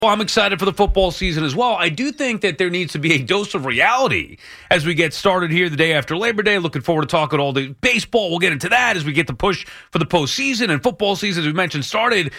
Well, I'm excited for the football season as well. I do think that there needs to be a dose of reality as we get started here the day after Labor Day. Looking forward to talking all the baseball. We'll get into that as we get the push for the postseason and football season, as we mentioned, started.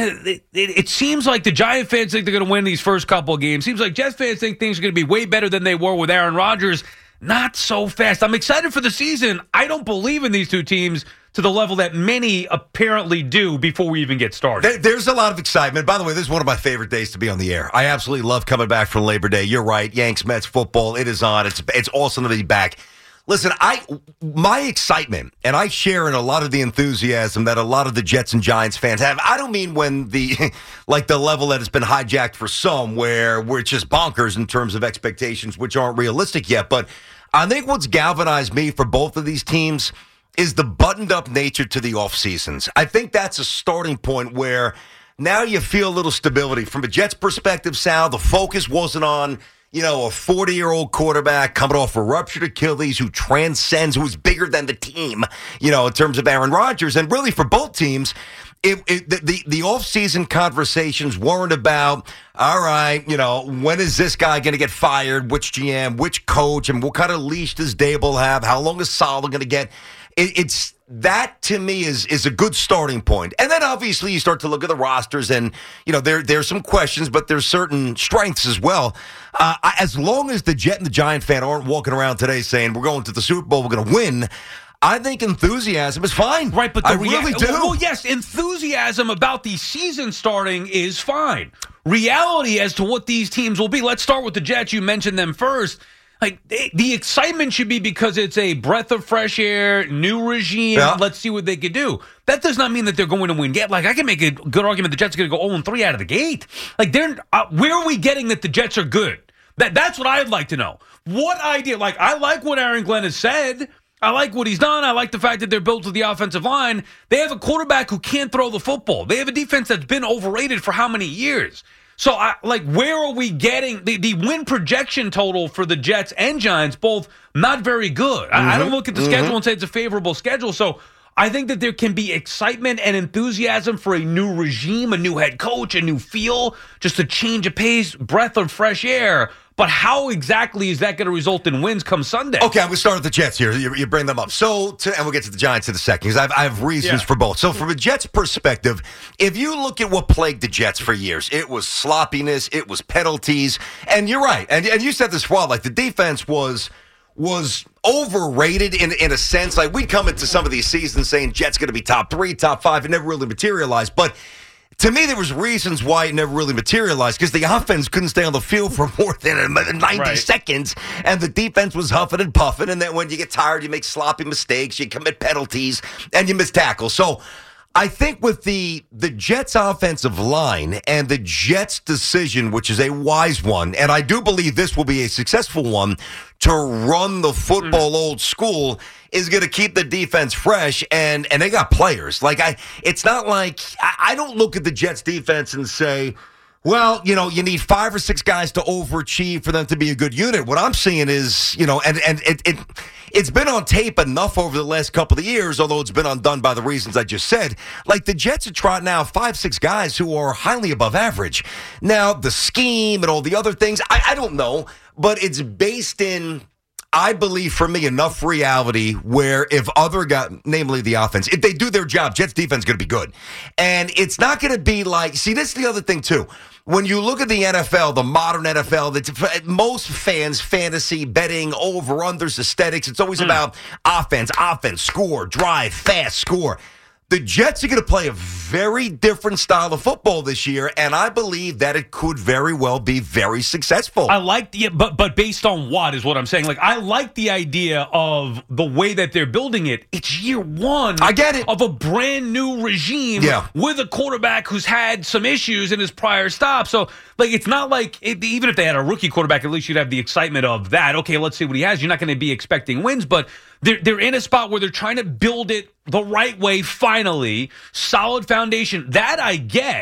It seems like the Giant fans think they're going to win these first couple of games. Seems like Jets fans think things are going to be way better than they were with Aaron Rodgers. Not so fast. I'm excited for the season. I don't believe in these two teams to the level that many apparently do before we even get started. There's a lot of excitement. By the way, this is one of my favorite days to be on the air. I absolutely love coming back from Labor Day. You're right. Yanks, Mets, football. It is on. It's awesome to be back. Listen, my excitement, and I share in a lot of the enthusiasm that a lot of the Jets and Giants fans have. I don't mean when the level that has been hijacked for some, where it's just bonkers in terms of expectations, which aren't realistic yet. But I think what's galvanized me for both of these teams is the buttoned-up nature to the off seasons. I think that's a starting point where now you feel a little stability. From a Jets perspective, Sal, the focus wasn't on, a 40-year-old quarterback coming off a ruptured Achilles who transcends, who's bigger than the team, in terms of Aaron Rodgers. And really, for both teams, the off-season conversations weren't about, all right, when is this guy going to get fired, which GM, which coach, and what kind of leash does Dable have, how long is Saleh going to get? It's that, to me, is a good starting point. And then, obviously, you start to look at the rosters, and, there's some questions, but there's certain strengths as well. As long as the Jet and the Giant fan aren't walking around today saying, we're going to the Super Bowl, we're going to win, I think enthusiasm is fine. Right, but I really do. Well, yes, enthusiasm about the season starting is fine. Reality as to what these teams will be. Let's start with the Jets. You mentioned them first. The excitement should be because it's a breath of fresh air, new regime. Yeah. Let's see what they could do. That does not mean that they're going to win. I can make a good argument the Jets are going to go 0-3 out of the gate. Where are we getting that the Jets are good? That's what I'd like to know. What idea? I like what Aaron Glenn has said. I like what he's done. I like the fact that they're built with the offensive line. They have a quarterback who can't throw the football. They have a defense that's been overrated for how many years? So, where are we getting the win projection total for the Jets and Giants, both not very good. I don't look at the schedule and say it's a favorable schedule. So, I think that there can be excitement and enthusiasm for a new regime, a new head coach, a new feel, just a change of pace, breath of fresh air. But how exactly is that going to result in wins come Sunday? Okay, I'm going to start with the Jets here. You bring them up. And we'll get to the Giants in a second, because I have reasons for both. So from a Jets perspective, if you look at what plagued the Jets for years, it was sloppiness, it was penalties. And you're right. And you said this well, the defense was overrated in a sense. We'd come into some of these seasons saying Jets going to be top 3, top 5. It never really materialized. But to me, there was reasons why it never really materialized, because the offense couldn't stay on the field for more than 90 seconds, and the defense was huffing and puffing, and then when you get tired, you make sloppy mistakes, you commit penalties, and you miss tackles. So I think with the Jets' offensive line and the Jets' decision, which is a wise one, and I do believe this will be a successful one, to run the football old school, is going to keep the defense fresh, and they got players. It's not I don't look at the Jets defense and say, well, you need 5 or 6 guys to overachieve for them to be a good unit. What I'm seeing is, it's been on tape enough over the last couple of years, although it's been undone by the reasons I just said. The Jets are trotting out 5, 6 guys who are highly above average. Now, the scheme and all the other things, I don't know, but it's based in, I believe, for me, enough reality where if other guys, namely the offense, if they do their job, Jets defense is going to be good. And it's not going to be see, this is the other thing, too. When you look at the NFL, the modern NFL, most fans, fantasy, betting, over-unders, aesthetics, it's always about offense, score, drive, fast, score. The Jets are going to play a very different style of football this year, and I believe that it could very well be very successful. I like but based on what is what I'm saying. I like the idea of the way that they're building it. It's year one. I get it. Of a brand new regime with a quarterback who's had some issues in his prior stop. So, it's not even if they had a rookie quarterback, at least you'd have the excitement of that. Okay, let's see what he has. You're not going to be expecting wins, but they're in a spot where they're trying to build it the right way, finally. Solid foundation. That I get.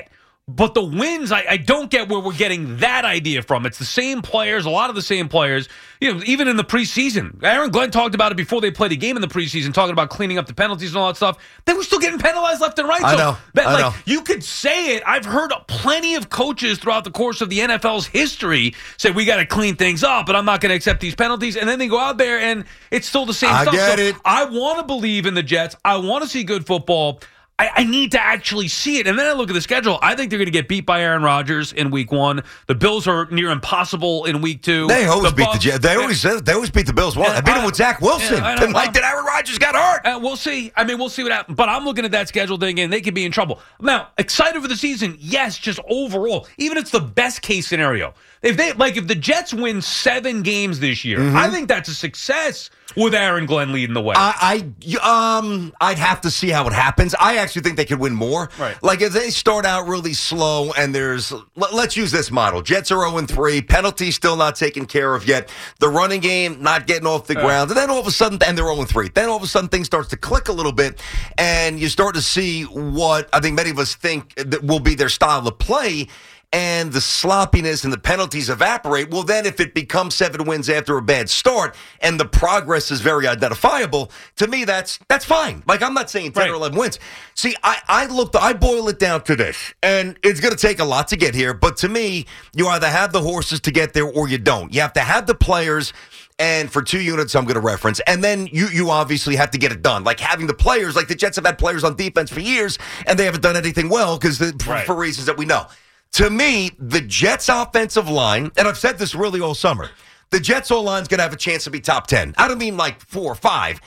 But the wins, I don't get where we're getting that idea from. It's the same players, a lot of the same players. Even in the preseason, Aaron Glenn talked about it before they played a game in the preseason, talking about cleaning up the penalties and all that stuff. They were still getting penalized left and right. I know. You could say it. I've heard plenty of coaches throughout the course of the NFL's history say we got to clean things up, but I'm not going to accept these penalties. And then they go out there and it's still the same stuff. I get it. I want to believe in the Jets. I want to see good football. I need to actually see it. And then I look at the schedule. I think they're going to get beat by Aaron Rodgers in week 1. The Bills are near impossible in week 2. They always beat the Jets. They always beat the Bills. I beat them with Zach Wilson. Did Aaron Rodgers got hurt? We'll see. We'll see what happens. But I'm looking at that schedule thing, and they could be in trouble. Now, excited for the season? Yes, just overall. Even if it's the best case scenario. If the Jets win 7 games this year, I think that's a success with Aaron Glenn leading the way. I'd have to see how it happens. I actually think they could win more. Right. Like if they start out really slow and let's use this model. Jets are 0-3, penalties still not taken care of yet. The running game not getting off the ground. And then all of a sudden, and they're 0-3. Then all of a sudden things starts to click a little bit and you start to see what I think many of us think that will be their style of play. And the sloppiness and the penalties evaporate, well, then if it becomes 7 wins after a bad start and the progress is very identifiable, to me, that's fine. Like, I'm not saying 10 or 11 wins. See, I boil it down to this, and it's going to take a lot to get here, but to me, you either have the horses to get there or you don't. You have to have the players. And for 2 units, I'm going to reference. And then you obviously have to get it done. Like having the players, like the Jets have had players on defense for years, and they haven't done anything well for reasons that we know. To me, the Jets' offensive line, and I've said this really all summer, the Jets' O-line's going to have a chance to be top 10. I don't mean like 4 or 5.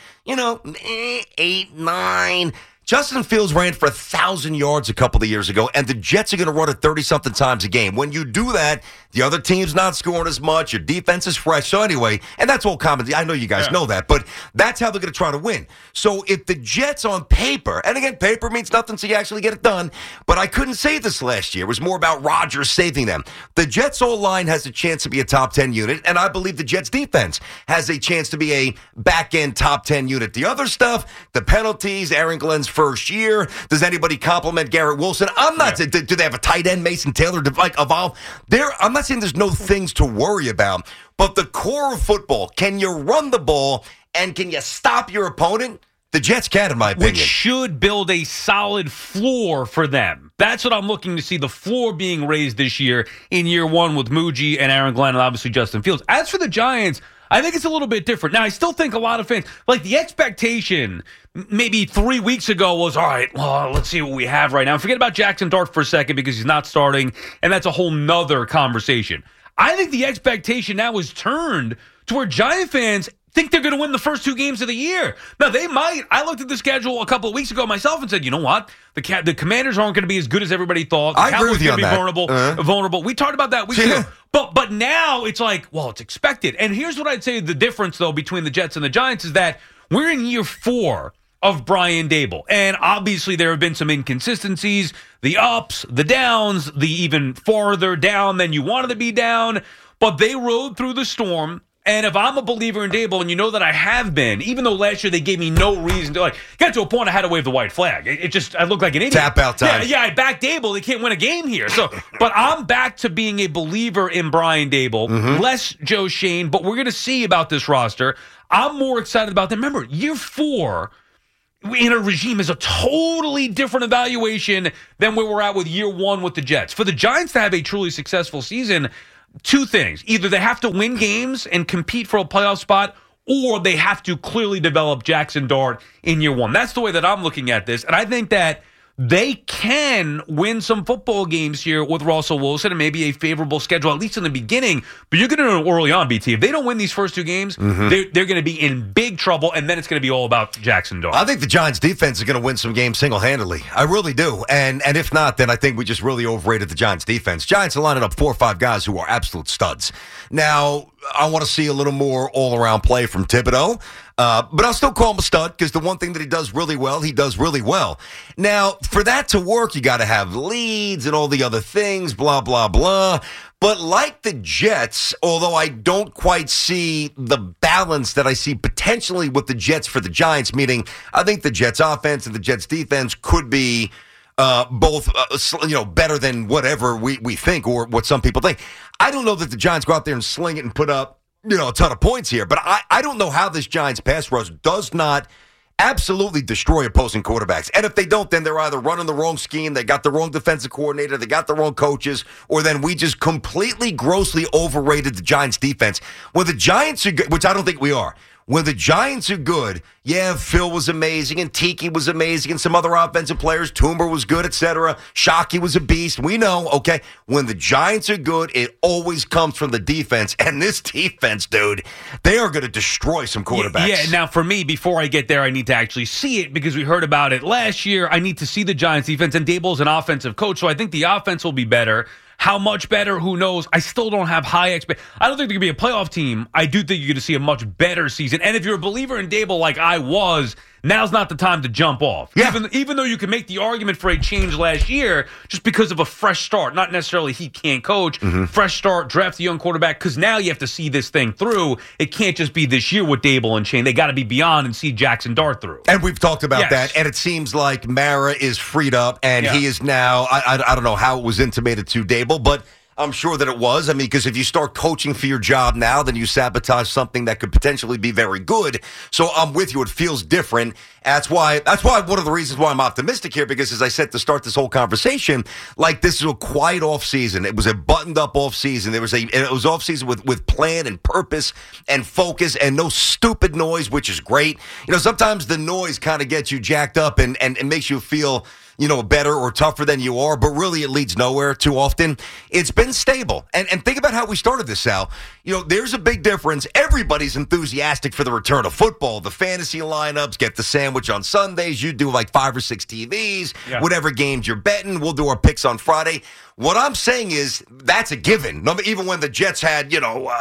8, 9. Justin Fields ran for 1,000 yards a couple of years ago, and the Jets are going to run it 30-something times a game. When you do that, the other team's not scoring as much. Your defense is fresh. So anyway, and that's all common. I know you guys know that, but that's how they're going to try to win. So if the Jets on paper, and again, paper means nothing so you actually get it done, but I couldn't say this last year. It was more about Rodgers saving them. The Jets' O-line has a chance to be a top 10 unit, and I believe the Jets' defense has a chance to be a back-end top 10 unit. The other stuff, the penalties, Aaron Glenn's first year, does anybody compliment Garrett Wilson? I'm not saying, do they have a tight end, Mason Taylor, to evolve? I'm not saying there's no things to worry about, but the core of football, can you run the ball and can you stop your opponent? The Jets can, in my opinion. Which should build a solid floor for them. That's what I'm looking to see, the floor being raised this year in year 1 with Muji and Aaron Glenn and obviously Justin Fields. As for the Giants, I think it's a little bit different. Now, I still think a lot of fans, like the expectation maybe 3 weeks ago was, all right, well, let's see what we have right now. Forget about Jackson Dart for a second because he's not starting, and that's a whole nother conversation. I think the expectation now is turned to where Giant fans think they're going to win the first 2 games of the year. Now, they might. I looked at the schedule a couple of weeks ago myself and said, you know what? The Commanders aren't going to be as good as everybody thought. The Cowboys are going to be vulnerable. We talked about that weeks ago. But now it's like, well, it's expected. And here's what I'd say the difference, though, between the Jets and the Giants is that we're in year 4 of Brian Daboll. And obviously there have been some inconsistencies, the ups, the downs, the even farther down than you wanted to be down. But they rode through the storm. And if I'm a believer in Daboll, and you know that I have been, even though last year they gave me no reason to, get to a point I had to wave the white flag. I looked like an idiot. Tap out time. Yeah, I backed Daboll. They can't win a game here. But I'm back to being a believer in Brian Daboll, less Joe Shane, but we're going to see about this roster. I'm more excited about them. Remember, year 4 in a regime is a totally different evaluation than where we're at with year 1 with the Jets. For the Giants to have a truly successful season, 2 things. Either they have to win games and compete for a playoff spot, or they have to clearly develop Jackson Dart in year 1. That's the way that I'm looking at this. And I think that they can win some football games here with Russell Wilson and maybe a favorable schedule, at least in the beginning. But you're going to know early on, BT, if they don't win these first 2 games, they're going to be in big trouble, and then it's going to be all about Jackson Dart. I think the Giants' defense is going to win some games single-handedly. I really do. And if not, then I think we just really overrated the Giants' defense. Giants are lining up 4 or 5 guys who are absolute studs. Now, I want to see a little more all-around play from Thibodeau. But I'll still call him a stud because the one thing that he does really well, he does really well. Now, for that to work, you got to have leads and all the other things, blah, blah, blah. But like the Jets, although I don't quite see the balance that I see potentially with the Jets for the Giants, meaning I think the Jets offense and the Jets defense could be both better than whatever we think or what some people think. I don't know that the Giants go out there and sling it and put up a ton of points here, but I don't know how this Giants pass rush does not absolutely destroy opposing quarterbacks. And if they don't, then they're either running the wrong scheme, they got the wrong defensive coordinator, they got the wrong coaches, or then we just completely grossly overrated the Giants defense. When the Giants are good, which I don't think we are, when the Giants are good, yeah, Phil was amazing, and Tiki was amazing, and some other offensive players, Toomer was good, etc. Shockey was a beast. We know, okay, when the Giants are good, it always comes from the defense. And this defense, dude, they are going to destroy some quarterbacks. Yeah, now for me, before I get there, I need to actually see it because we heard about it last year. I need to see the Giants defense, and Daboll's an offensive coach, so I think the offense will be better. How much better? Who knows? I still don't have high expectations. I don't think they're going to be a playoff team. I do think you're going to see a much better season. And if you're a believer in Daboll like I was, now's not the time to jump off. Yeah. Even though you can make the argument for a change last year just because of a fresh start. Not necessarily he can't coach. Fresh start, draft a young quarterback, because now you have to see this thing through. It can't just be this year with Daboll and Shane. They got to be beyond and see Jackson Dart through. And we've talked about that, and it seems like Mara is freed up, and he is now, I don't know how it was intimated to Daboll, but I'm sure that it was. I mean, because if you start coaching for your job now, then you sabotage something that could potentially be very good. So I'm with you. It feels different. That's why one of the reasons why I'm optimistic here, because as I said to start this whole conversation, like this is a quiet off season. It was a buttoned up off season. It was off season with plan and purpose and focus and no stupid noise, which is great. Sometimes the noise kind of gets you jacked up and makes you feel better or tougher than you are, but really it leads nowhere too often. It's been stable. And think about how we started this, Sal. There's a big difference. Everybody's enthusiastic for the return of football. The fantasy lineups, get the sandwich on Sundays. You do like 5 or 6 TVs, whatever games you're betting. We'll do our picks on Friday. What I'm saying is that's a given. Even when the Jets had,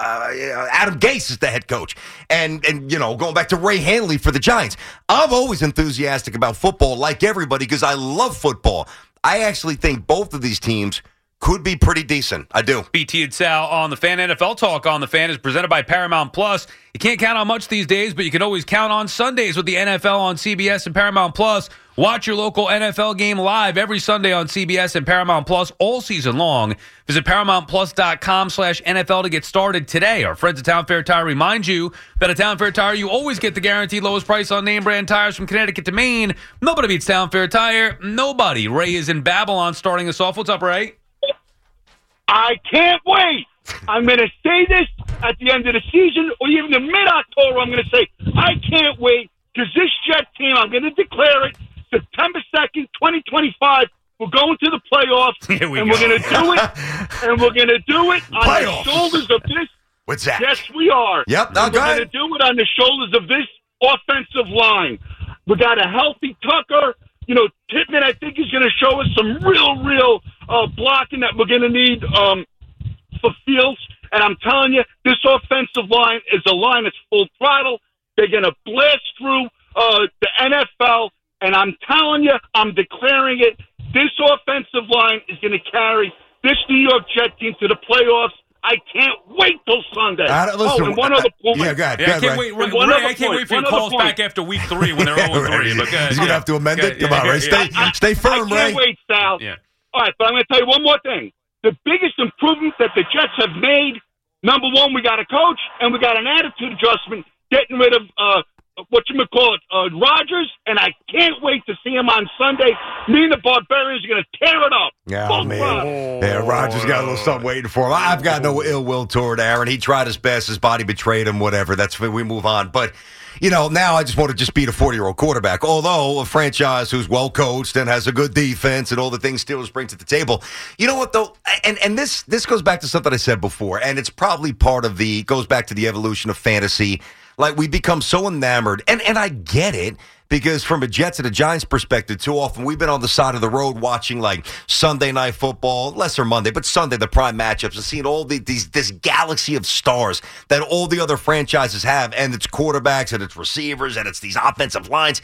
Adam Gase as the head coach and going back to Ray Hanley for the Giants. I'm always enthusiastic about football like everybody because I love football. I actually think both of these teams could be pretty decent. I do. BT and Sal on the Fan. NFL Talk on the Fan is presented by Paramount Plus. You can't count on much these days, but you can always count on Sundays with the NFL on CBS and Paramount Plus. Watch your local NFL game live every Sunday on CBS and Paramount Plus all season long. Visit ParamountPlus.com/NFL to get started today. Our friends at Town Fair Tire remind you that at Town Fair Tire, you always get the guaranteed lowest price on name brand tires from Connecticut to Maine. Nobody beats Town Fair Tire. Nobody. Ray is in Babylon starting us off. What's up, Ray? I can't wait. I'm going to say this at the end of the season or even in mid-October. I'm going to say, I can't wait because this Jet team, I'm going to declare it, September 2nd, 2025, we're going to the playoffs. We're going to do it. And we're going to do it on Playoffs. the shoulders of this. What's that? Yes, we are. Yep. We're going to do it on the shoulders of this offensive line. We got a healthy Tucker. Pittman, I think, is going to show us some real blocking that we're going to need for Fields. And I'm telling you, this offensive line is a line that's full throttle. They're going to blast through the NFL. And I'm telling you, I'm declaring it, this offensive line is going to carry this New York Jet team to the playoffs. I can't wait till Sunday. Listen, and one other point. Yeah, go ahead. I can't wait. Ray, I can't wait for your calls back after week 3 when they're 0-3. He's going to have to amend it. Come on, Ray. Stay firm, I Ray. can't wait, Sal. Yeah. All right, but I'm going to tell you one more thing. The biggest improvement that the Jets have made, number one, we got a coach, and we got an attitude adjustment, getting rid of Rodgers, and I can't wait to see him on Sunday. Me and the Barbarians are going to tear it up. Yeah, man. Yeah, Rodgers got a little something waiting for him. I've got no ill will toward Aaron. He tried his best. His body betrayed him, whatever. That's when we move on. But, now I just want to just beat a 40-year-old quarterback. Although a franchise who's well coached and has a good defense and all the things Steelers bring to the table. You know what, though? And this goes back to something I said before, and it's probably goes back to the evolution of fantasy. Like, we become so enamored, and I get it, because from a Jets and a Giants perspective, too often we've been on the side of the road watching, like, Sunday Night Football, lesser Monday, but Sunday, the prime matchups, and seeing all this galaxy of stars that all the other franchises have, and it's quarterbacks, and it's receivers, and it's these offensive lines.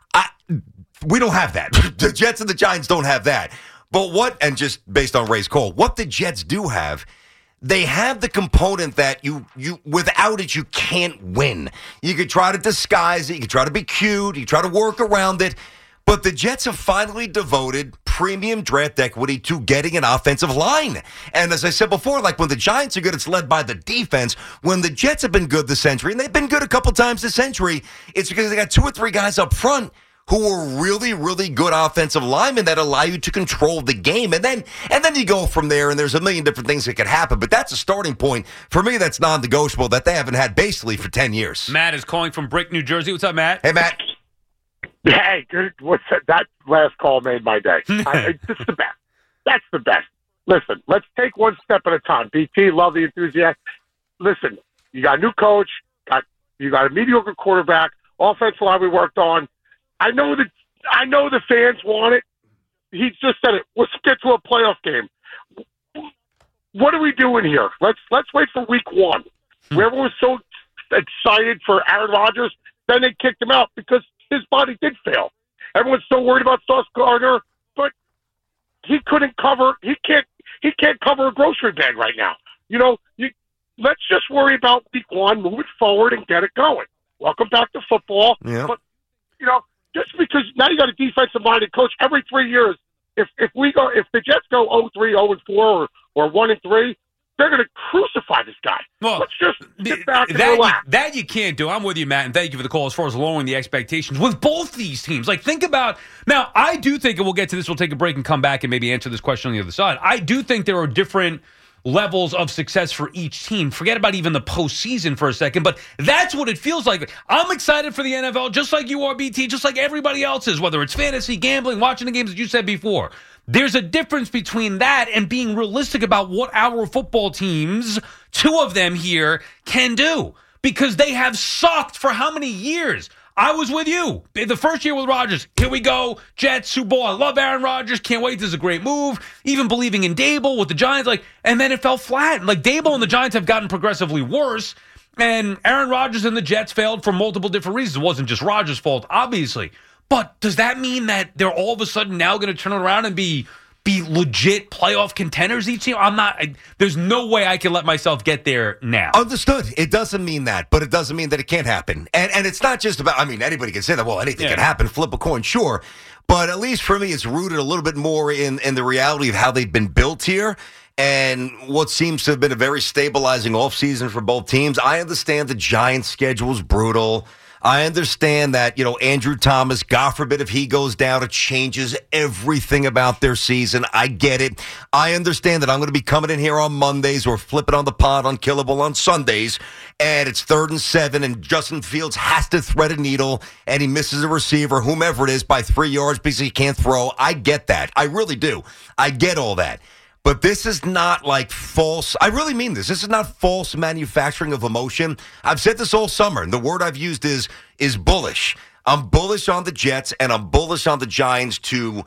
We don't have that. The Jets and the Giants don't have that. But and just based on Ray's call, what the Jets do have, they have the component that you without it, you can't win. You could try to disguise it. You could try to be cute. You try to work around it. But the Jets have finally devoted premium draft equity to getting an offensive line. And as I said before, like when the Giants are good, it's led by the defense. When the Jets have been good this century, and they've been good a couple times this century, it's because they got 2 or 3 guys up front who are really, really good offensive linemen that allow you to control the game. And then you go from there, and there's a million different things that could happen. But that's a starting point. For me, that's non-negotiable that they haven't had basically for 10 years. Matt is calling from Brick, New Jersey. What's up, Matt? Hey, Matt. Hey, good. That last call made my day. It's the best. That's the best. Listen, let's take one step at a time. BT, love the enthusiasm. Listen, you got a new coach. You got a mediocre quarterback. Offensive line we worked on. I know the fans want it. He just said it. Let's get to a playoff game. What are we doing here? Let's wait for week 1. Everyone was so excited for Aaron Rodgers, then they kicked him out because his body did fail. Everyone's so worried about Sauce Gardner, but he couldn't cover. He can't cover a grocery bag right now. Let's just worry about week 1, move it forward, and get it going. Welcome back to football. Yeah. But just because now you got a defensive-minded coach every 3 years, if the Jets go 0-3, 0-4, or 1-3, they're going to crucify this guy. Well, let's just sit back and relax. That you can't do. I'm with you, Matt, and thank you for the call as far as lowering the expectations with both these teams. Like, think about – now, I do think, and we'll get to this, we'll take a break and come back and maybe answer this question on the other side. I do think there are different – levels of success for each team. Forget about even the postseason for a second, but that's what it feels like. I'm excited for the NFL, just like you are, BT, just like everybody else is, whether it's fantasy, gambling, watching the games that you said before. There's a difference between that and being realistic about what our football teams, 2 of them here, can do. Because they have sucked for how many years? I was with you. The first year with Rodgers. Here we go. Jets, Super Bowl. I love Aaron Rodgers. Can't wait. This is a great move. Even believing in Dable with the Giants. And then it fell flat. Dable and the Giants have gotten progressively worse. And Aaron Rodgers and the Jets failed for multiple different reasons. It wasn't just Rodgers' fault, obviously. But does that mean that they're all of a sudden now going to turn around and be legit playoff contenders each year? There's no way I can let myself get there now. Understood. It doesn't mean that, but it doesn't mean that it can't happen. And it's not just about, anybody can say that, well, anything can happen, flip a coin, sure. But at least for me, it's rooted a little bit more in the reality of how they've been built here and what seems to have been a very stabilizing offseason for both teams. I understand the Giants' schedule is brutal. I understand that, Andrew Thomas, God forbid if he goes down, it changes everything about their season. I get it. I understand that I'm going to be coming in here on Mondays or flipping on the pod on Killable on Sundays, and it's 3rd and 7, and Justin Fields has to thread a needle, and he misses a receiver, whomever it is, by 3 yards because he can't throw. I get that. I really do. I get all that. But this is not false. I really mean this. This is not false manufacturing of emotion. I've said this all summer, and the word I've used is bullish. I'm bullish on the Jets, and I'm bullish on the Giants to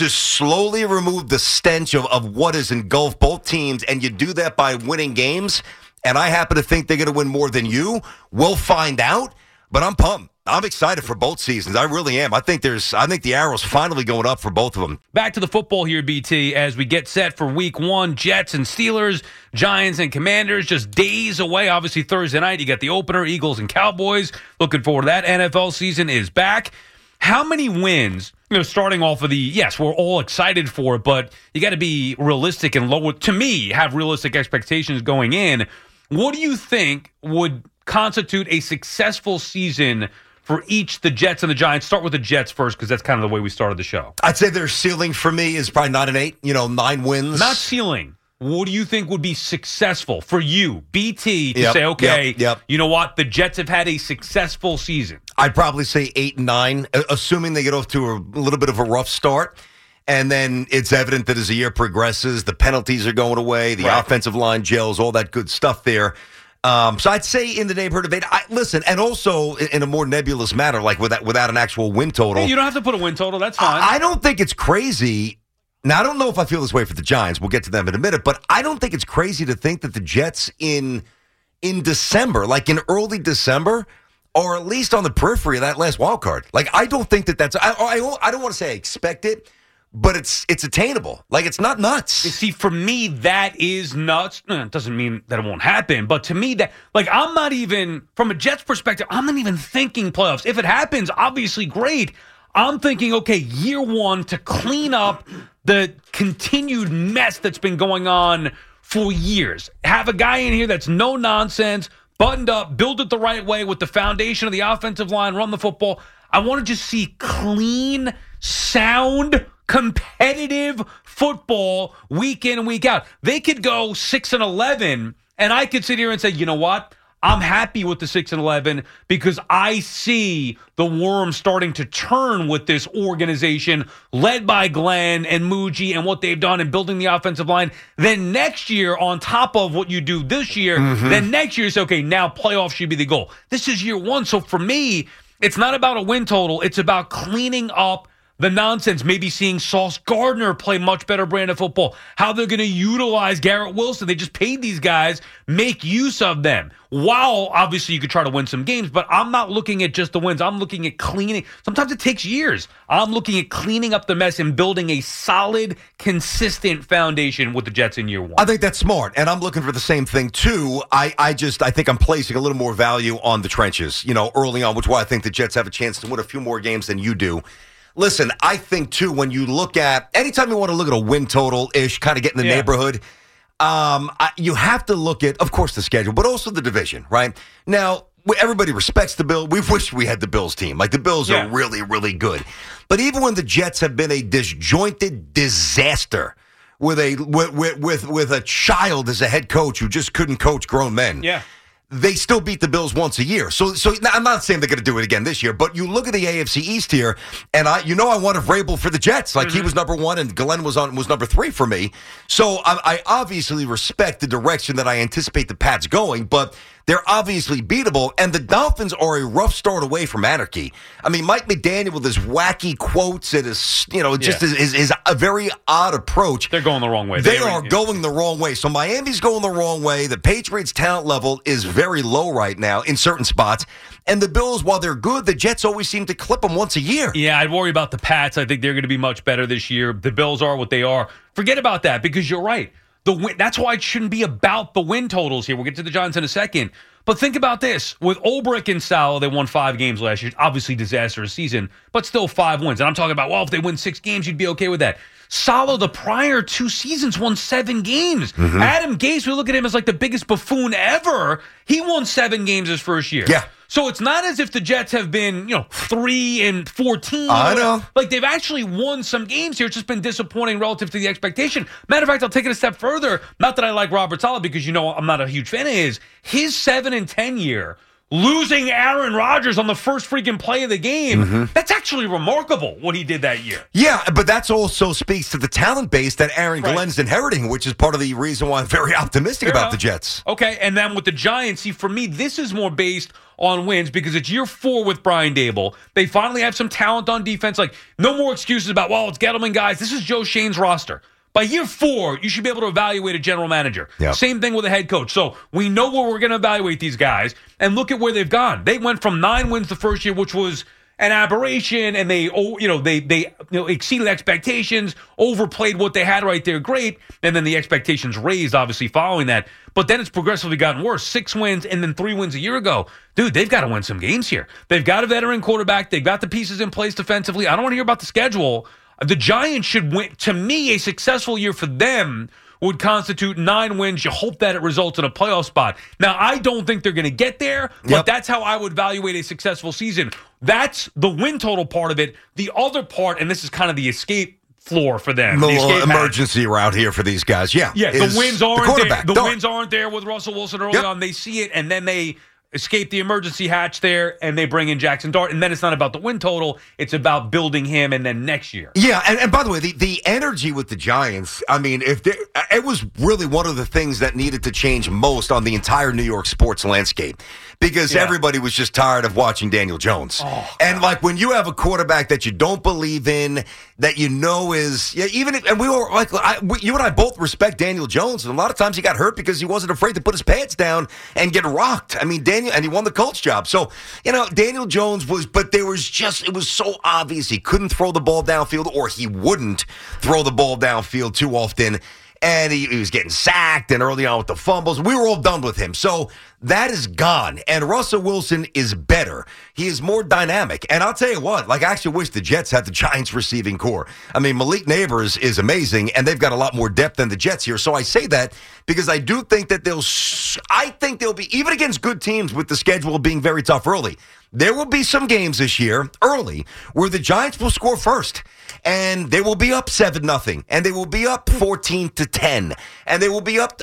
slowly remove the stench of what has engulfed both teams, and you do that by winning games. And I happen to think they're going to win more than you. We'll find out, but I'm pumped. I'm excited for both seasons. I really am. I think the arrow's finally going up for both of them. Back to the football here, BT, as we get set for week 1. Jets and Steelers, Giants and Commanders, just days away. Obviously, Thursday night, you got the opener, Eagles and Cowboys. Looking forward to that. NFL season is back. How many wins, starting off of yes, we're all excited for it, but you got to be realistic and to me, have realistic expectations going in. What do you think would constitute a successful season for each, the Jets and the Giants? Start with the Jets first, because that's kind of the way we started the show. I'd say their ceiling for me is probably 9-8, 9 wins. Not ceiling. What do you think would be successful for you, BT, to say, okay, you know what, the Jets have had a successful season? I'd probably say 8-9, assuming they get off to a little bit of a rough start. And then it's evident that as the year progresses, the penalties are going away, the offensive line gels, all that good stuff there. So I'd say in the neighborhood of 8. Listen, and also in a more nebulous matter, without an actual win total. Hey, you don't have to put a win total. That's fine. I don't think it's crazy. Now, I don't know if I feel this way for the Giants. We'll get to them in a minute. But I don't think it's crazy to think that the Jets in December, in early December, are at least on the periphery of that last wild card. I don't think that's. I don't want to say I expect it. But it's attainable. It's not nuts. You see, for me, that is nuts. It doesn't mean that it won't happen. But to me, that I'm not even, from a Jets perspective, I'm not even thinking playoffs. If it happens, obviously great. I'm thinking, okay, year one to clean up the continued mess that's been going on for years. Have a guy in here that's no nonsense, buttoned up, build it the right way with the foundation of the offensive line, run the football. I want to just see clean, sound, competitive football week in and week out. They could go 6-11, and I could sit here and say, you know what? I'm happy with the 6-11 because I see the worm starting to turn with this organization led by Glenn and Muji and what they've done in building the offensive line. Then next year, on top of what you do this year, then next year is okay, now playoffs should be the goal. This is year one. So for me, it's not about a win total. It's about cleaning up the nonsense, maybe seeing Sauce Gardner play much better brand of football, how they're going to utilize Garrett Wilson. They just paid these guys, make use of them. While, obviously, you could try to win some games, but I'm not looking at just the wins. I'm looking at cleaning. Sometimes it takes years. I'm looking at cleaning up the mess and building a solid, consistent foundation with the Jets in year one. I think that's smart, and I'm looking for the same thing, too. I think I'm placing a little more value on the trenches, early on, which is why I think the Jets have a chance to win a few more games than you do. Listen, I think, too, when you look at, anytime you want to look at a win total-ish, kind of get in the neighborhood, you have to look at, of course, the schedule, but also the division, right? Now, everybody respects the Bills. We wish we had the Bills team. Like, the Bills are really, really good. But even when the Jets have been a disjointed disaster with a child as a head coach who just couldn't coach grown men. Yeah. They still beat the Bills once a year. So I'm not saying they're going to do it again this year, but you look at the AFC East here, and I wanted Vrabel for the Jets. Like, he was number one, and Glenn was number 3 for me. So I obviously respect the direction that I anticipate the Pats going, but they're obviously beatable, and the Dolphins are a rough start away from anarchy. I mean, Mike McDaniel with his wacky quotes and his a very odd approach. They're going the wrong way. They are going the wrong way. So Miami's going the wrong way. The Patriots' talent level is very low right now in certain spots. And the Bills, while they're good, the Jets always seem to clip them once a year. Yeah, I'd worry about the Pats. I think they're going to be much better this year. The Bills are what they are. Forget about that because you're right. That's why it shouldn't be about the win totals here. We'll get to the Giants in a second. But think about this. With Ulbrich and Saleh, they won 5 games last year. Obviously, disastrous season, but still 5 wins. And I'm talking about, if they win 6 games, you'd be okay with that. Saleh, the prior 2 seasons, won 7 games. Adam Gase, we look at him as like the biggest buffoon ever. He won 7 games his first year. Yeah. So it's not as if the Jets have been, 3-14. I know. Like, they've actually won some games here. It's just been disappointing relative to the expectation. Matter of fact, I'll take it a step further. Not that I like Robert Saleh because, I'm not a huge fan of his. His 7-10 year, losing Aaron Rodgers on the first freaking play of the game, that's actually remarkable what he did that year. Yeah, but that also speaks to the talent base that Aaron Glenn's inheriting, which is part of the reason why I'm very optimistic about the Jets. Okay, and then with the Giants, for me, this is more based on wins because it's year 4 with Brian Daboll. They finally have some talent on defense. Like, no more excuses about, it's Gettleman guys. This is Joe Shane's roster. By year 4, you should be able to evaluate a general manager. Yep. Same thing with a head coach. So we know where we're going to evaluate these guys, and look at where they've gone. They went from 9 wins the first year, which was an aberration, and they exceeded expectations, overplayed what they had right there, great, and then the expectations raised, obviously, following that. But then it's progressively gotten worse. 6 wins and then 3 wins a year ago. Dude, they've got to win some games here. They've got a veteran quarterback. They've got the pieces in place defensively. I don't want to hear about the schedule. The Giants should win. To me, a successful year for them would constitute 9 wins. You hope that it results in a playoff spot. Now, I don't think they're going to get there, but that's how I would evaluate a successful season. That's the win total part of it. The other part, and this is kind of the escape floor for them. The emergency route here for these guys. Yeah. The wins aren't there. The wins aren't there with Russell Wilson early on. They see it, and then they escape the emergency hatch there, and they bring in Jackson Dart, and then it's not about the win total, it's about building him, and then next year. Yeah, and by the way, the energy with the Giants, I mean, it was really one of the things that needed to change most on the entire New York sports landscape, because everybody was just tired of watching Daniel Jones. And like, when you have a quarterback that you don't believe in, that is, and we were like, you and I both respect Daniel Jones, and a lot of times he got hurt because he wasn't afraid to put his pants down and get rocked. I mean, and he won the Colts job. So, Daniel Jones but it was so obvious he couldn't throw the ball downfield, or he wouldn't throw the ball downfield too often. and he was getting sacked and early on with the fumbles. We were all done with him. So that is gone. And Russell Wilson is better. He is more dynamic. And I'll tell you what, like, I actually wish the Jets had the Giants receiving core. I mean, Malik Neighbors is amazing, and they've got a lot more depth than the Jets here. So I say that because I do think that they'll be, even against good teams with the schedule being very tough early, there will be some games this year early where the Giants will score first. And they will be up 7-0, and they will be up 14-10, and they will be up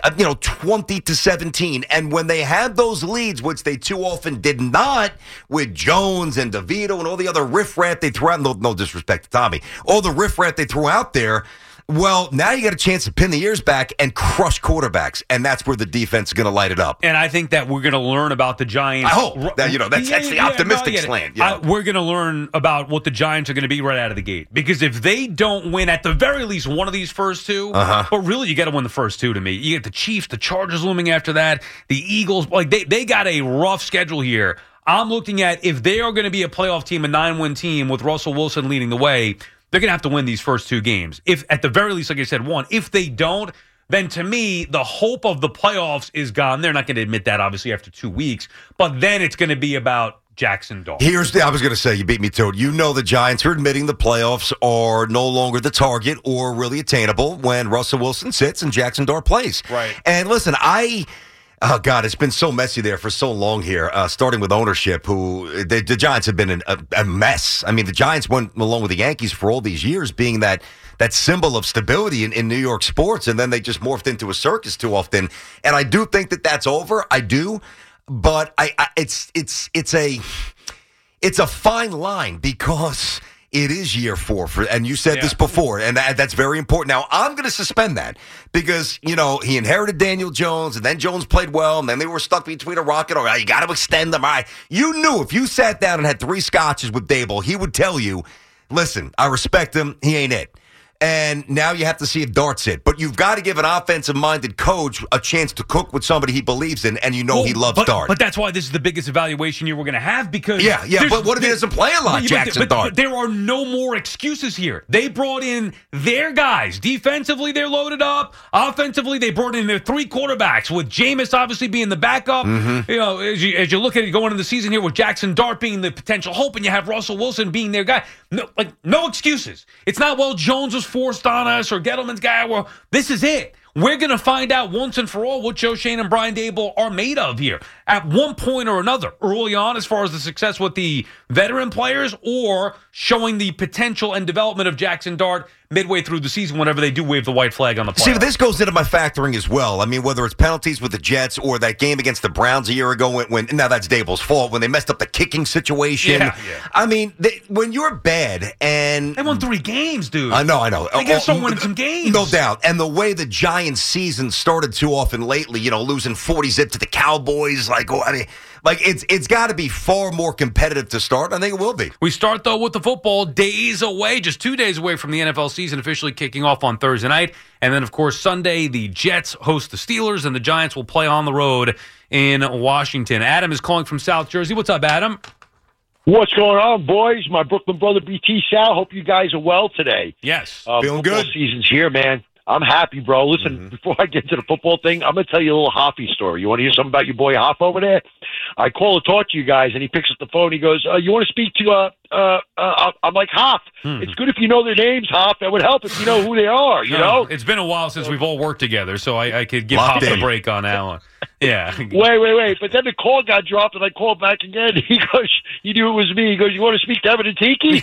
20-17. And when they had those leads, which they too often did not, with Jones and DeVito and all the other riffraff they threw out, no disrespect to Tommy, all the riffraff they threw out there, well, now you got a chance to pin the ears back and crush quarterbacks, and that's where the defense is going to light it up. And I think that we're going to learn about the Giants. I hope. That's the optimistic slant. Yeah. We're going to learn about what the Giants are going to be right out of the gate. Because if they don't win at the very least one of these first two, but really you got to win the first two to me. You get the Chiefs, the Chargers looming after that, the Eagles. Like they got a rough schedule here. I'm looking at if they are going to be a playoff team, a 9-win team with Russell Wilson leading the way, they're going to have to win these first two games. If at the very least, like I said, one. If they don't, then to me, the hope of the playoffs is gone. They're not going to admit that, obviously, after 2 weeks. But then it's going to be about Jackson Dart. I was going to say, you beat me to it. You know the Giants are admitting the playoffs are no longer the target or really attainable when Russell Wilson sits and Jackson Dart plays. Right. And listen, oh, God, it's been so messy there for so long here, starting with ownership, who the Giants have been a mess. I mean, the Giants went along with the Yankees for all these years, being that symbol of stability in New York sports, and then they just morphed into a circus too often. And I do think that that's over. I do. But it's a fine line because it is year 4 and you said this before, and that's very important. Now, I'm going to suspend that because, he inherited Daniel Jones, and then Jones played well, and then they were stuck between a rock and a roll. You got to extend them. All right. You knew if you sat down and had 3 scotches with Dable, he would tell you, listen, I respect him. He ain't it. And now you have to see if Dart's it. But you've got to give an offensive-minded coach a chance to cook with somebody he believes in, and he loves Dart. But that's why this is the biggest evaluation year we're going to have because... Yeah, but what if he doesn't play a lot, Jackson Dart? But there are no more excuses here. They brought in their guys. Defensively, they're loaded up. Offensively, they brought in their 3 quarterbacks, with Jameis obviously being the backup. Mm-hmm. As you look at it going into the season here with Jackson Dart being the potential hope, and you have Russell Wilson being their guy. No excuses. It's not, Jones was forced on us or Gettleman's guy. Well, this is it. We're going to find out once and for all what Joe Schoen and Brian Dable are made of here at one point or another early on, as far as the success with the veteran players or showing the potential and development of Jackson Dart midway through the season whenever they do wave the white flag on the playoffs. See, this goes into my factoring as well. I mean, whether it's penalties with the Jets or that game against the Browns a year ago when now that's Dable's fault, when they messed up the kicking situation. Yeah. I mean, when you're bad and... They won 3 games, dude. I know. They got to start winning some games. No doubt. And the way the Giants season started too often lately, losing 40-zip to the Cowboys, it's got to be far more competitive to start. I think it will be. We start, though, with the football days away, just 2 days away from the NFL season officially kicking off on Thursday night. And then, of course, Sunday, the Jets host the Steelers, and the Giants will play on the road in Washington. Adam is calling from South Jersey. What's up, Adam? What's going on, boys? My Brooklyn brother, BT Sal. Hope you guys are well today. Yes. Feeling good. Season's here, man. I'm happy, bro. Listen, before I get to the football thing, I'm going to tell you a little Hoffy story. You want to hear something about your boy Hoff over there? I call to talk to you guys, and he picks up the phone. He goes, you want to speak to, I'm like, Hoff, it's good if you know their names, Hoff. That would help if you know who they are, you know? It's been a while since we've all worked together, so I could give Hoff a break on that one. Yeah. Wait. But then the call got dropped, and I called back again. He goes, he knew it was me. He goes, you want to speak to Evan and Tiki?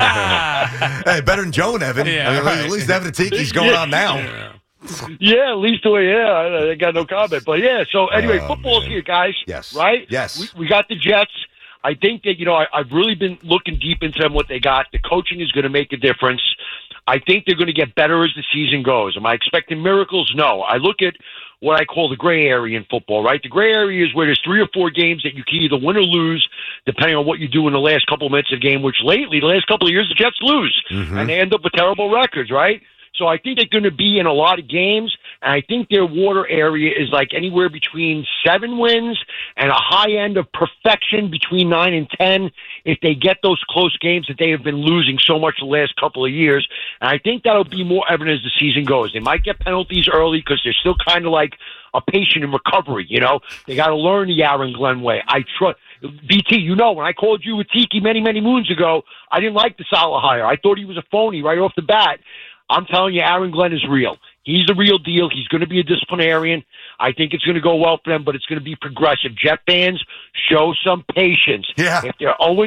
Hey, better than Joe and Evan. Yeah, at least Evan and Tiki's going on now. Yeah, at least the way, I got no comment. But yeah, so anyway, football's here, guys. Yes. Right? Yes. We got the Jets. I think that, I've really been looking deep into them, what they got. The coaching is going to make a difference. I think they're going to get better as the season goes. Am I expecting miracles? No. I look at what I call the gray area in football, right? The gray area is where there's 3 or 4 games that you can either win or lose, depending on what you do in the last couple of minutes of the game, which lately, the last couple of years, the Jets lose. And they end up with terrible records, right? So I think they're going to be in a lot of games, And I think their water area is like anywhere between 7 wins and a high end of perfection between 9 and 10 if they get those close games that they have been losing so much the last couple of years. And I think that'll be more evident as the season goes. They might get penalties early because they're still kind of like a patient in recovery, you know? They got to learn the Aaron Glenn way. I trust BT, you know, when I called you with Tiki many, many moons ago, I didn't like the Salah hire. I thought he was a phony right off the bat. I'm telling you, Aaron Glenn is real. He's the real deal. He's going to be a disciplinarian. I think it's going to go well for them, but it's going to be progressive. Jet fans, show some patience. Yeah. If they're 0-2,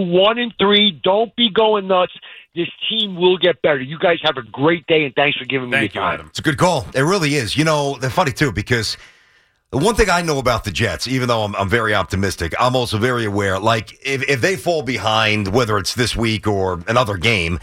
1-3, don't be going nuts. This team will get better. You guys have a great day, and thanks for giving me your time. Adam. It's a good call. It really is. You know, they're funny, too, because the one thing I know about the Jets, even though I'm very optimistic, I'm also very aware, like, if they fall behind, whether it's this week or another game,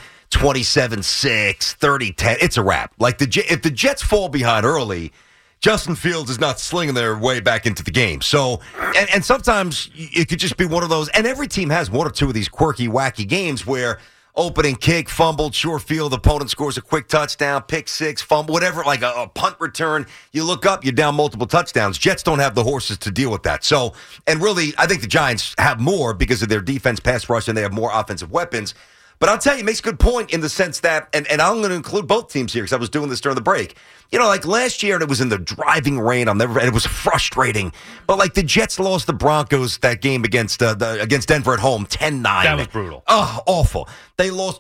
27-6, 30-10, it's a wrap. Like, if the Jets fall behind early, Justin Fields is not slinging their way back into the game. So, and sometimes it could just be one of those, and every team has one or two of these quirky, wacky games where opening kick, fumbled, short field, opponent scores a quick touchdown, pick six, fumble, whatever, like a punt return. You look up, you're down multiple touchdowns. Jets don't have the horses to deal with that. So, and really, I think the Giants have more because of their defense, pass rush, and they have more offensive weapons. But I'll tell you, it makes a good point in the sense that, and I'm going to include both teams here because I was doing this during the break. You know, like last year, and it was in the driving rain. And it was frustrating. But like the Jets lost the Broncos that game against Denver at home, 10-9. That was brutal. Oh, awful. They lost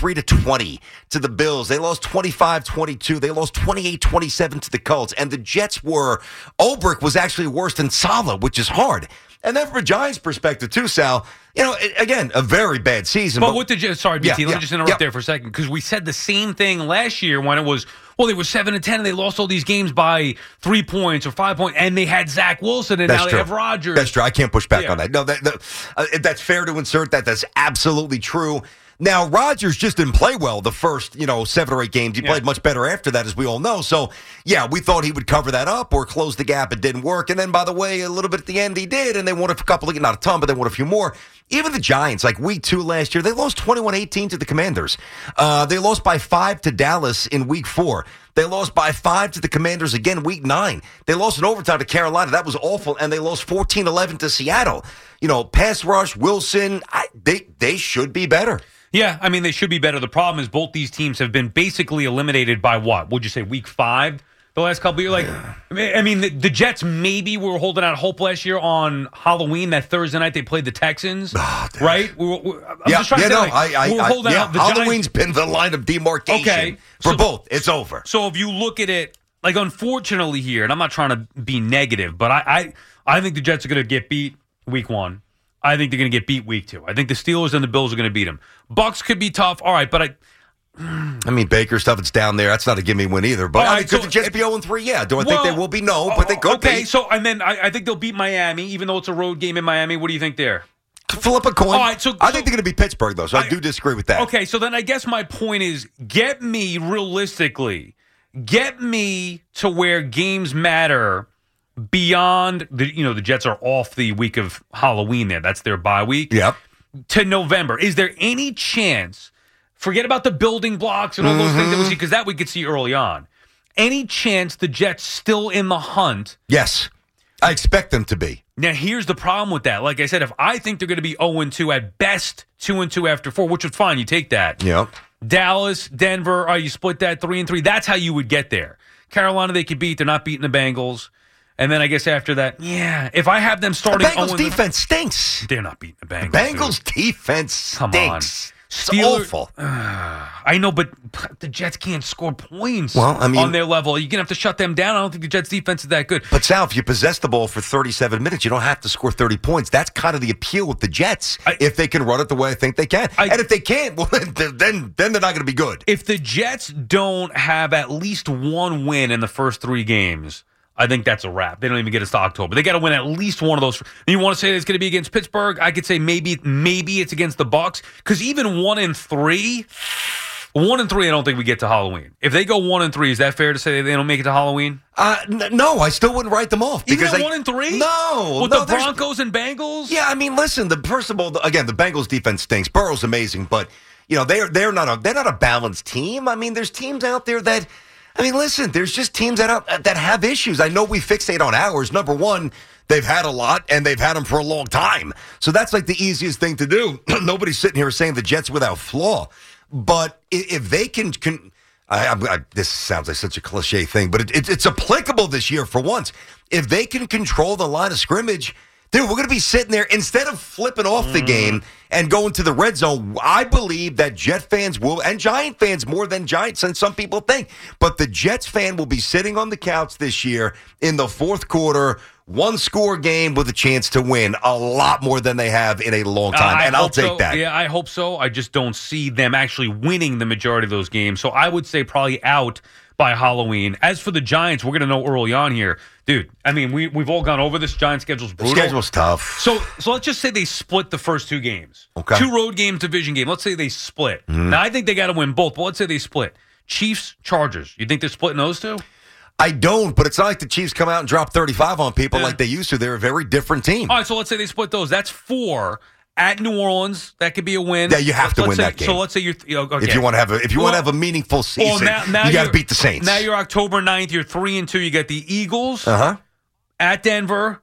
23-20 to the Bills. They lost 25-22. They lost 28-27 to the Colts. And the Jets Ulbrich was actually worse than Salah, which is hard. And then from a Giants perspective, too, Sal, you know, again, a very bad season. But with the Jets, sorry, BT, let me just interrupt yeah. there for a second, because we said the same thing last year when it was, well, they were 7-10 and they lost all these games by 3 points or 5 points, and they had Zach Wilson, and That's now true. they have Rodgers. That's true. I can't push back Yeah. on that. No, that's fair to insert that. That's absolutely true. Now, Rodgers just didn't play well the first, 7 or 8 games. He played much better after that, as we all know. So, yeah, we thought he would cover that up or close the gap. It didn't work. And then, by the way, a little bit at the end, he did. And they won a couple of, not a ton, but they won a few more. Even the Giants, like week 2 last year, they lost 21-18 to the Commanders. They lost by 5 to Dallas in week 4. They lost by 5 to the Commanders again week 9. They lost in overtime to Carolina. That was awful. And they lost 14-11 to Seattle. Pass rush, Wilson, they should be better. Yeah, I mean, they should be better. The problem is both these teams have been basically eliminated by what? Would you say week 5? The last couple of years? Like, I mean, the Jets maybe were holding out hope last year on Halloween, that Thursday night they played the Texans, right? I'm just trying to say, we're holding out. The Halloween's been the line of demarcation for both. It's over. So if you look at it, like, unfortunately here, and I'm not trying to be negative, but I think the Jets are going to get beat week 1. I think they're going to get beat week 2. I think the Steelers and the Bills are going to beat them. Bucks could be tough. All right, but I mean, Baker stuff, it's down there. That's not a gimme win either. But right, could the Jets be 0-3? Yeah. Do I think they will be? No, but they could be. Okay, so, and then I think they'll beat Miami, even though it's a road game in Miami. What do you think there? Flip a coin. All right, I think they're going to be Pittsburgh, though, so I do disagree with that. Okay, so then I guess my point is, get me to where games matter beyond the Jets are off the week of Halloween there. That's their bye week. Yep. To November. Is there any chance, forget about the building blocks and all those things that we see, because that we could see early on. Any chance the Jets still in the hunt? Yes. I expect them to be. Now, here's the problem with that. Like I said, if I think they're going to be 0-2 at best, 2-2 after 4, which is fine. You take that. Yep. Dallas, Denver, you split that 3-3. That's how you would get there. Carolina, they could beat. They're not beating the Bengals. And then I guess after that, if I have them starting... The Bengals defense stinks. They're not beating the Bengals. The Bengals defense stinks. Come on. It's awful. I know, but the Jets can't score points on their level. You're going to have to shut them down. I don't think the Jets defense is that good. But, Sal, if you possess the ball for 37 minutes, you don't have to score 30 points. That's kind of the appeal with the Jets, if they can run it the way I think they can. And if they can't, well, then they're not going to be good. If the Jets don't have at least one win in the first 3 games, I think that's a wrap. They don't even get us to October. They got to win at least one of those. You want to say it's going to be against Pittsburgh? I could say maybe it's against the Bucks, because even 1-3, I don't think we get to Halloween. If they go 1-3, is that fair to say they don't make it to Halloween? No, I still wouldn't write them off. Even at 1-3? No. With the Broncos and Bengals? Yeah, I mean, listen, first of all, again, the Bengals defense stinks. Burrow's amazing, but they're not a balanced team. I mean, there's teams out there that I mean, listen, there's just teams that have issues. I know we fixate on ours. Number one, they've had a lot, and they've had them for a long time. So that's like the easiest thing to do. Nobody's sitting here saying the Jets without flaw. But if they can this sounds like such a cliche thing, but it's applicable this year for once. If they can control the line of scrimmage, dude, we're going to be sitting there, instead of flipping off the game and going to the red zone. I believe that Jet fans will, and Giant fans more than Giants than some people think, but the Jets fan will be sitting on the couch this year in the fourth quarter, one-score game with a chance to win a lot more than they have in a long time, and I'll take that. Yeah, I hope so. I just don't see them actually winning the majority of those games, so I would say probably out by Halloween. As for the Giants, we're going to know early on here. Dude, I mean, we've all gone over this. Giant schedule's brutal. The schedule's tough. So let's just say they split the first two games. Okay. 2 road games, division game. Let's say they split. Now, I think they got to win both, but let's say they split. Chiefs, Chargers. You think they're splitting those two? I don't, but it's not like the Chiefs come out and drop 35 on people like they used to. They're a very different team. All right, so let's say they split those. That's 4 at New Orleans. That could be a win. Yeah, you have to win that game. So let's say you're okay. If you want to have a meaningful season, now you got to beat the Saints. Now you're October 9th. You're 3-2. You got the Eagles at Denver,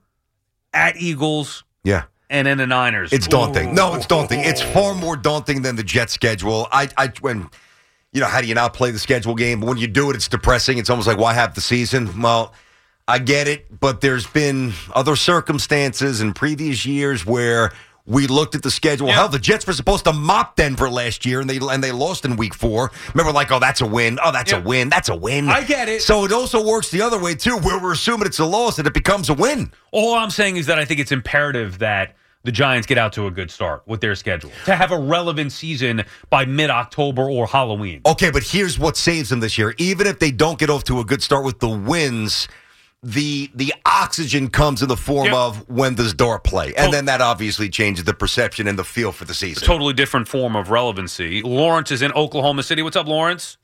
at Eagles. Yeah. And then the Niners. It's daunting. No, it's daunting. It's far more daunting than the Jets schedule. When how do you not play the schedule game? But when you do it, it's depressing. It's almost like, why have the season? Well, I get it, but there's been other circumstances in previous years where we looked at the schedule. Yeah. Hell, the Jets were supposed to mop Denver last year, and they lost in week 4. Remember, like, oh, that's a win. Oh, that's a win. That's a win. I get it. So it also works the other way, too, where we're assuming it's a loss and it becomes a win. All I'm saying is that I think it's imperative that the Giants get out to a good start with their schedule to have a relevant season by mid-October or Halloween. Okay, but here's what saves them this year. Even if they don't get off to a good start with the wins, the oxygen comes in the form of when does Dart play. And then that obviously changes the perception and the feel for the season. A totally different form of relevancy. Lawrence is in Oklahoma City. What's up, Lawrence?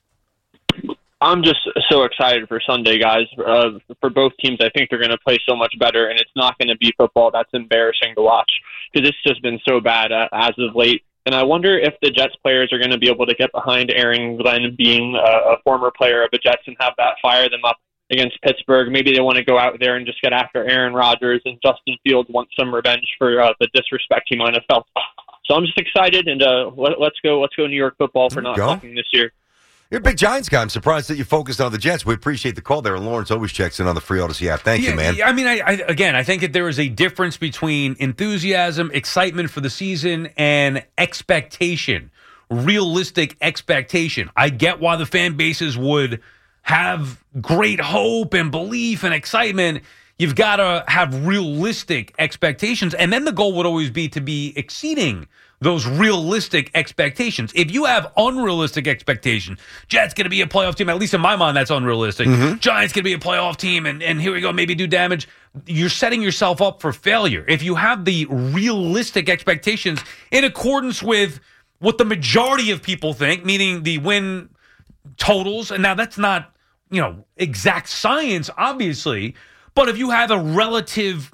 I'm just so excited for Sunday, guys. For both teams, I think they're going to play so much better, and it's not going to be football that's embarrassing to watch because it's just been so bad as of late. And I wonder if the Jets players are going to be able to get behind Aaron Glenn being a former player of the Jets and have that fire them up against Pittsburgh. Maybe they want to go out there and just get after Aaron Rodgers, and Justin Fields wants some revenge for the disrespect he might have felt. So I'm just excited, and let's go New York football for not talking this year. You're a big Giants guy. I'm surprised that you focused on the Jets. We appreciate the call there. And Lawrence always checks in on the free Odyssey app. Thank you, man. I mean, I think that there is a difference between enthusiasm, excitement for the season, and expectation, realistic expectation. I get why the fan bases would have great hope and belief and excitement. You've got to have realistic expectations. And then the goal would always be to be exceeding those realistic expectations. If you have unrealistic expectations, Jets going to be a playoff team, at least in my mind, that's unrealistic. Giants going to be a playoff team, and here we go, maybe do damage. You're setting yourself up for failure. If you have the realistic expectations in accordance with what the majority of people think, meaning the win totals, and now that's not, exact science, obviously, but if you have a relative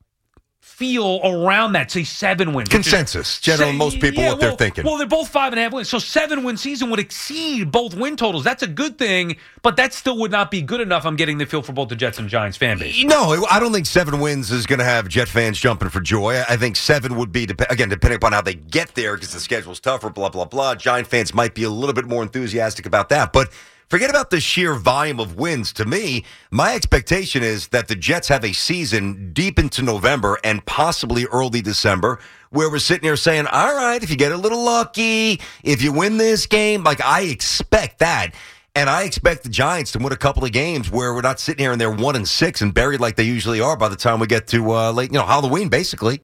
feel around that, say 7 wins. Consensus. Generally, most people what they're thinking. Well, they're both 5.5 wins. So 7-win season would exceed both win totals. That's a good thing, but that still would not be good enough. I'm getting the feel for both the Jets and Giants fan base. No, I don't think 7 wins is going to have Jet fans jumping for joy. I think 7 would be, again, depending upon how they get there, because the schedule's tougher, blah, blah, blah. Giant fans might be a little bit more enthusiastic about that. But forget about the sheer volume of wins. To me, my expectation is that the Jets have a season deep into November and possibly early December where we're sitting here saying, all right, if you get a little lucky, if you win this game, like I expect that. And I expect the Giants to win a couple of games where we're not sitting here and they're 1-6 and buried like they usually are by the time we get to late, Halloween, basically.